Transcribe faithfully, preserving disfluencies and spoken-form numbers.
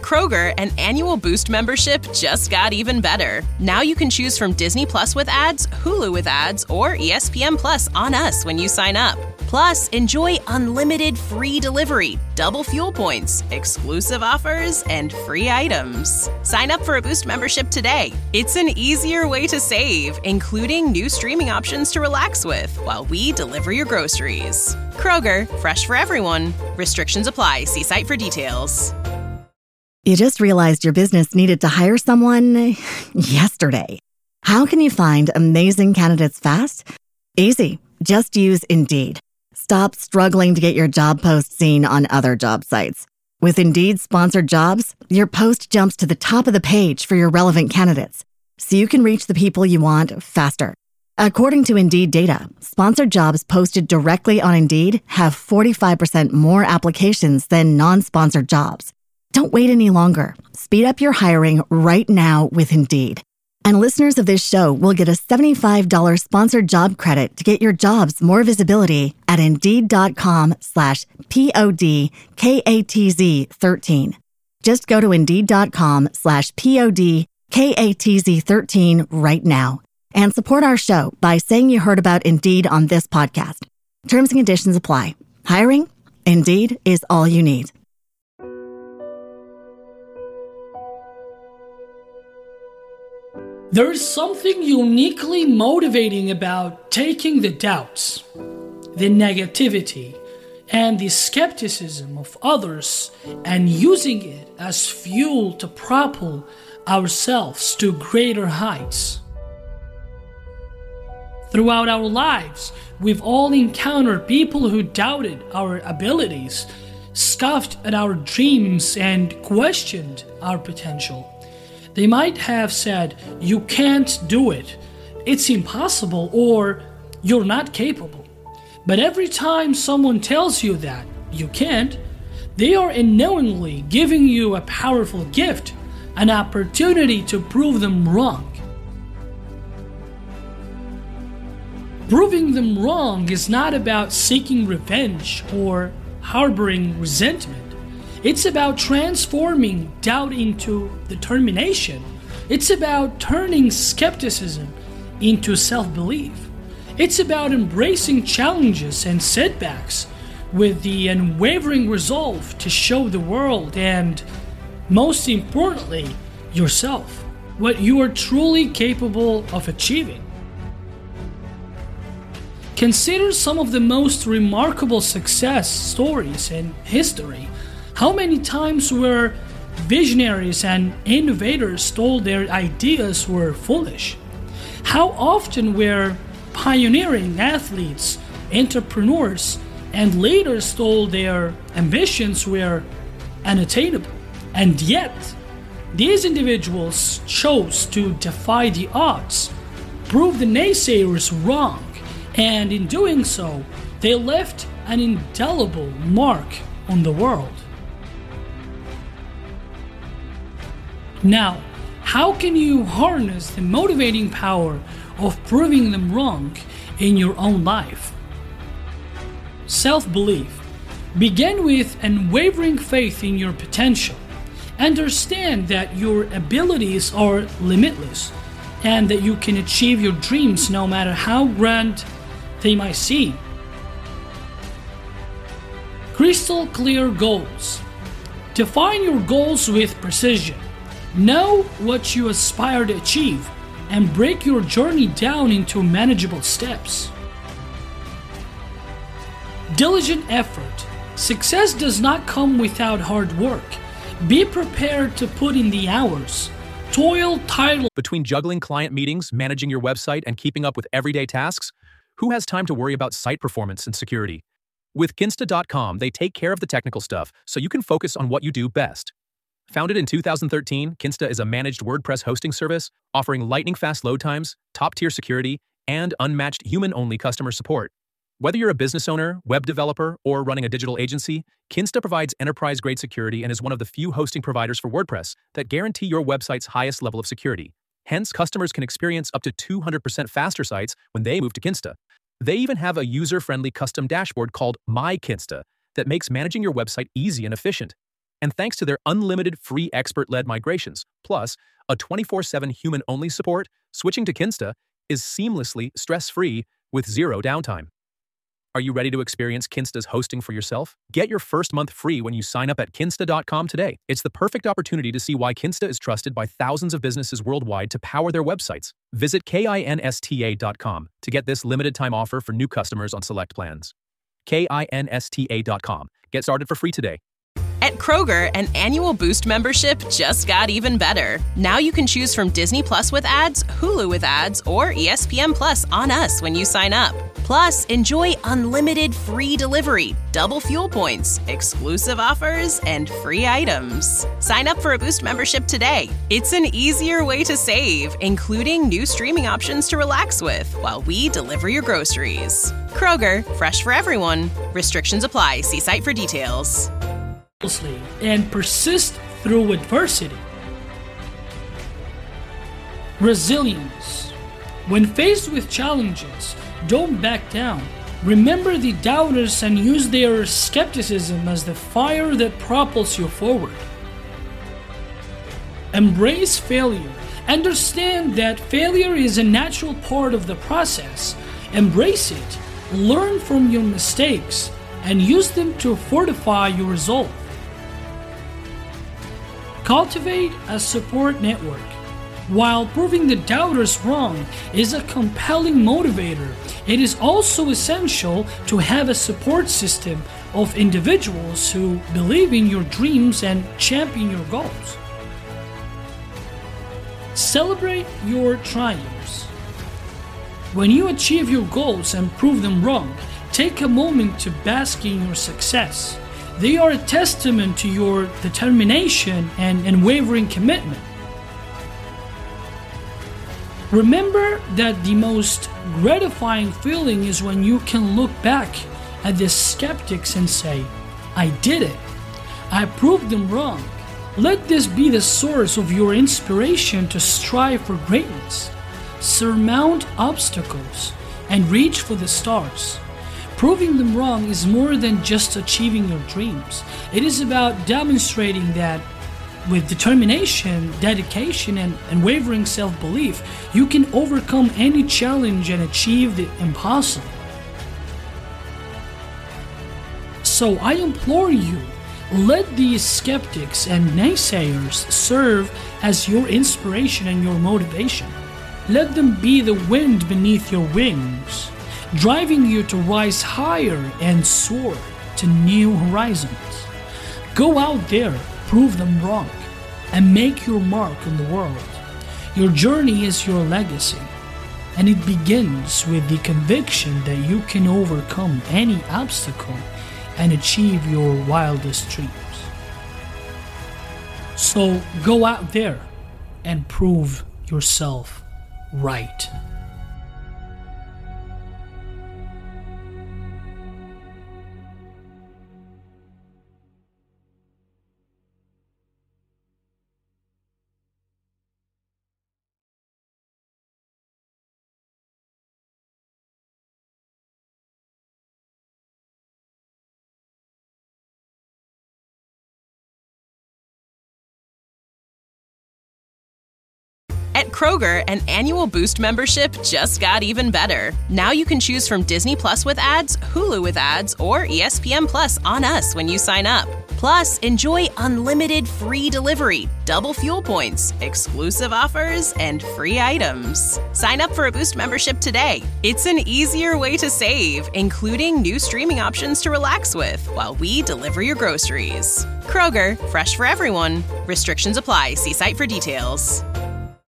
Kroger, an annual Boost membership just got even better. Now you can choose from Disney Plus with ads, Hulu with ads, or E S P N Plus on us when you sign up. Plus, enjoy unlimited free delivery, double fuel points, exclusive offers, and free items. Sign up for a Boost membership today. It's an easier way to save, including new streaming options to relax with while we deliver your groceries. Kroger, fresh for everyone. Restrictions apply. See site for details. You just realized your business needed to hire someone yesterday. How can you find amazing candidates fast? Easy. Just use Indeed. Stop struggling to get your job post seen on other job sites. With Indeed sponsored jobs, your post jumps to the top of the page for your relevant candidates, so you can reach the people you want faster. According to Indeed data, sponsored jobs posted directly on Indeed have forty-five percent more applications than non-sponsored jobs. Don't wait any longer. Speed up your hiring right now with Indeed. And listeners of this show will get a seventy-five dollars sponsored job credit to get your jobs more visibility at Indeed.com slash P-O-D-K-A-T-Z 13. Just go to Indeed.com slash P-O-D-K-A-T-Z 13 right now and support our show by saying you heard about Indeed on this podcast. Terms and conditions apply. Hiring? Indeed is all you need. There is something uniquely motivating about taking the doubts, the negativity, and the skepticism of others and using it as fuel to propel ourselves to greater heights. Throughout our lives, we've all encountered people who doubted our abilities, scoffed at our dreams, and questioned our potential. They might have said, "You can't do it, it's impossible," or "You're not capable." But every time someone tells you that you can't, they are unknowingly giving you a powerful gift, an opportunity to prove them wrong. Proving them wrong is not about seeking revenge or harboring resentment. It's about transforming doubt into determination. It's about turning skepticism into self-belief. It's about embracing challenges and setbacks with the unwavering resolve to show the world and, most importantly, yourself, what you are truly capable of achieving. Consider some of the most remarkable success stories in history. How many times were visionaries and innovators told their ideas were foolish? How often were pioneering athletes, entrepreneurs, and leaders told their ambitions were unattainable? And yet, these individuals chose to defy the odds, prove the naysayers wrong, and in doing so, they left an indelible mark on the world. Now, how can you harness the motivating power of proving them wrong in your own life? Self-belief. Begin with unwavering faith in your potential. Understand that your abilities are limitless and that you can achieve your dreams no matter how grand they might seem. Crystal clear goals. Define your goals with precision. Know what you aspire to achieve and break your journey down into manageable steps. Diligent effort. Success does not come without hard work. Be prepared to put in the hours. Toil tirelessly. Between juggling client meetings, managing your website, and keeping up with everyday tasks, who has time to worry about site performance and security? With Kinsta dot com, they take care of the technical stuff so you can focus on what you do best. Founded in two thousand thirteen, Kinsta is a managed WordPress hosting service offering lightning-fast load times, top-tier security, and unmatched human-only customer support. Whether you're a business owner, web developer, or running a digital agency, Kinsta provides enterprise-grade security and is one of the few hosting providers for WordPress that guarantee your website's highest level of security. Hence, customers can experience up to two hundred percent faster sites when they move to Kinsta. They even have a user-friendly custom dashboard called My Kinsta that makes managing your website easy and efficient. And thanks to their unlimited free expert-led migrations, plus a twenty-four seven human-only support, switching to Kinsta is seamlessly stress-free with zero downtime. Are you ready to experience Kinsta's hosting for yourself? Get your first month free when you sign up at kinsta dot com today. It's the perfect opportunity to see why Kinsta is trusted by thousands of businesses worldwide to power their websites. Visit kinsta dot com to get this limited-time offer for new customers on select plans. kinsta dot com. Get started for free today. At Kroger, an annual Boost membership just got even better. Now you can choose from Disney Plus with ads, Hulu with ads, or E S P N Plus on us when you sign up. Plus, enjoy unlimited free delivery, double fuel points, exclusive offers, and free items. Sign up for a Boost membership today. It's an easier way to save, including new streaming options to relax with while we deliver your groceries. Kroger, fresh for everyone. Restrictions apply. See site for details. And persist through adversity. Resilience. When faced with challenges, don't back down. Remember the doubters and use their skepticism as the fire that propels you forward. Embrace failure. Understand that failure is a natural part of the process. Embrace it. Learn from your mistakes and use them to fortify your resolve. Cultivate a support network. While proving the doubters wrong is a compelling motivator, it is also essential to have a support system of individuals who believe in your dreams and champion your goals. Celebrate your triumphs. When you achieve your goals and prove them wrong, take a moment to bask in your success. They are a testament to your determination and unwavering commitment. Remember that the most gratifying feeling is when you can look back at the skeptics and say, I did it. I proved them wrong. Let this be the source of your inspiration to strive for greatness, surmount obstacles, and reach for the stars. Proving them wrong is more than just achieving your dreams. It is about demonstrating that with determination, dedication, and unwavering self-belief, you can overcome any challenge and achieve the impossible. So I implore you, let these skeptics and naysayers serve as your inspiration and your motivation. Let them be the wind beneath your wings, driving you to rise higher and soar to new horizons. Go out there, prove them wrong, and make your mark on the world. Your journey is your legacy, and it begins with the conviction that you can overcome any obstacle and achieve your wildest dreams. So go out there and prove yourself right. At Kroger, an annual Boost membership just got even better. Now you can choose from Disney Plus with ads, Hulu with ads, or E S P N Plus on us when you sign up. Plus, enjoy unlimited free delivery, double fuel points, exclusive offers, and free items. Sign up for a Boost membership today. It's an easier way to save, including new streaming options to relax with while we deliver your groceries. Kroger, fresh for everyone. Restrictions apply. See site for details.